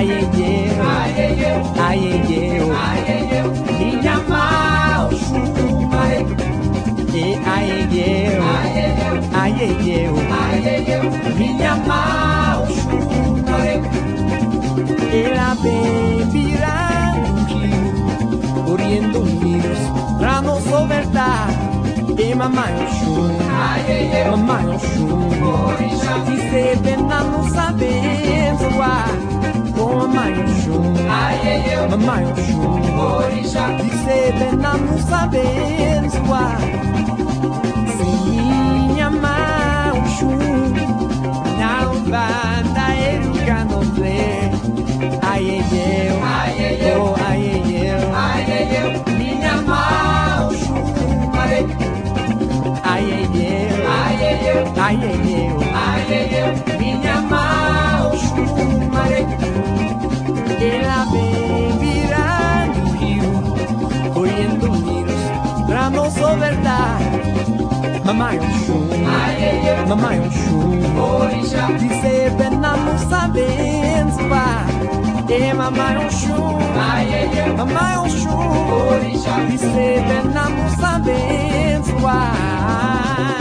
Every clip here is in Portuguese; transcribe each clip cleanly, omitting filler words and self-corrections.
minha mal chumare. Ela vem virando rio, correndo rios pra nos sobertar. E mamãe Oxum, mamãe Oxum, se você pena não saber zoar. Com mamãe Oxum, mamãe Oxum, se você pena não saber zoar. Minha mãe Oxum, não banda eruca no play. Ai eu, oh ai eu, minha mãe Oxum, ai eu, minha mãe Oxum, ela vem virando rio, correndo rios pra nos sobertar. Mamãe Oxum, mamãe Oxum, dizer pena não saber zoar. E mamãe Oxum, mamãe Oxum, dizer pena não saber zoar.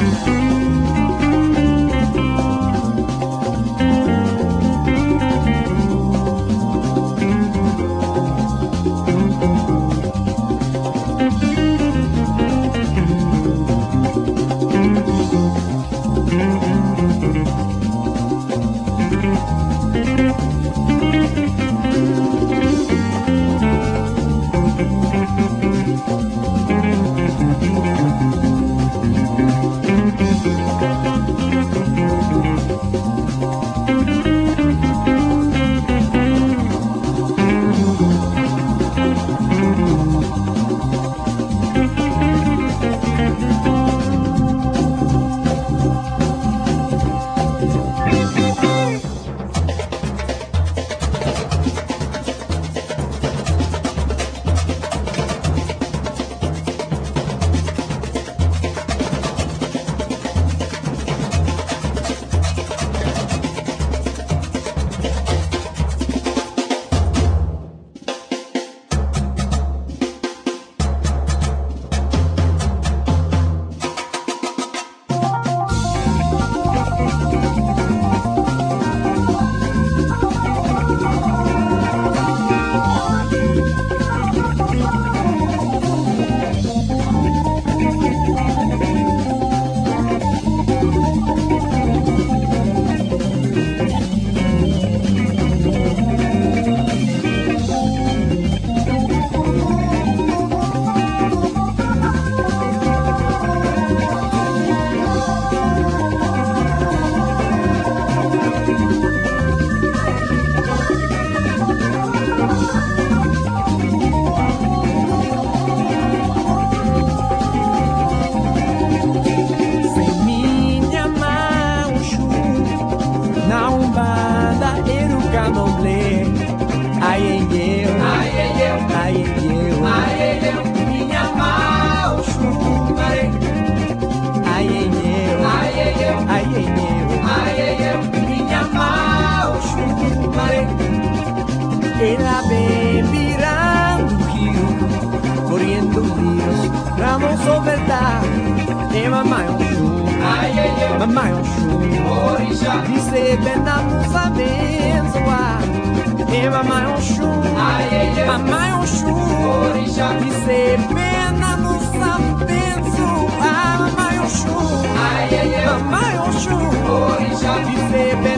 Ela vem virando rio, correndo rios pra nos sobertar. E mamãe Oxum, mamãe Oxum, dizer pena não saber zoar. E mamãe Oxum, mamãe Oxum, dizer pena não saber zoar. Mamãe Oxum, mamãe Oxum, dizer pena